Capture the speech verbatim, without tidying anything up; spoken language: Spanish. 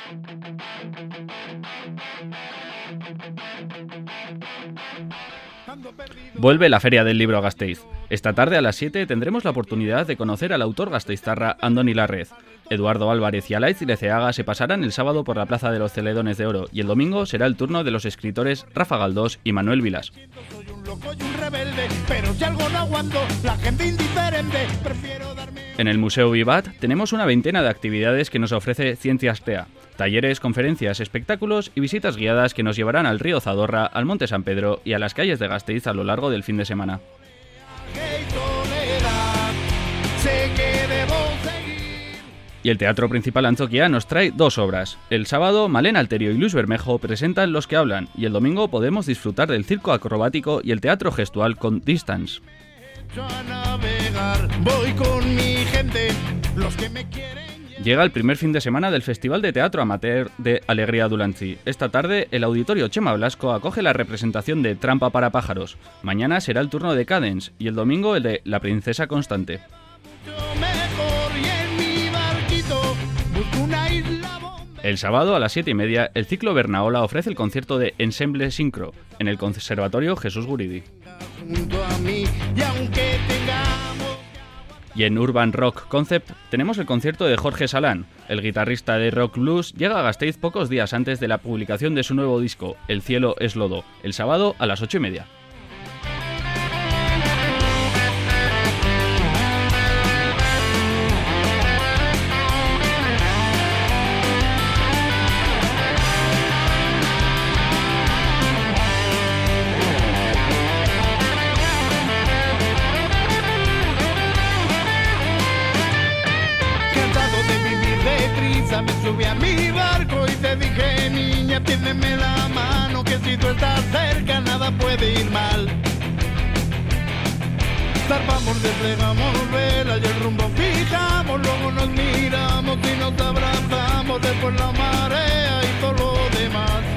Vuelve la Feria del Libro a Gasteiz. Esta tarde a las siete tendremos la oportunidad de conocer al autor gasteiztarra Andoni Larrez. Eduardo Álvarez y Alaitz Leceaga se pasarán el sábado por la Plaza de los Celedones de Oro y el domingo será el turno de los escritores Rafa Galdós y Manuel Vilas. En el Museo Vivat tenemos una veintena de actividades que nos ofrece Ciencias T E A. Talleres, conferencias, espectáculos y visitas guiadas que nos llevarán al río Zadorra, al Monte San Pedro y a las calles de Gasteiz a lo largo del fin de semana. Y el Teatro Principal Antzoquia nos trae dos obras. El sábado, Malena Alterio y Luis Bermejo presentan Los que hablan, y el domingo podemos disfrutar del circo acrobático y el teatro gestual con Distance. Llega el primer fin de semana del Festival de Teatro Amateur de Alegría Dulantzi. Esta tarde, el Auditorio Chema Blasco acoge la representación de Trampa para pájaros. Mañana será el turno de Cadence y el domingo el de La Princesa Constante. El sábado a las siete y media, el ciclo Bernaola ofrece el concierto de Ensemble Sincro en el Conservatorio Jesús Guridi. Y en Urban Rock Concept tenemos el concierto de Jorge Salán. El guitarrista de Rock Blues llega a Gasteiz pocos días antes de la publicación de su nuevo disco, El cielo es lodo, el sábado a las ocho y media. Me subí a mi barco y te dije, niña, tiéndeme la mano, que si tú estás cerca nada puede ir mal. Zarpamos, desplegamos velas y el rumbo fijamos, luego nos miramos y nos abrazamos, después la marea y todo lo demás.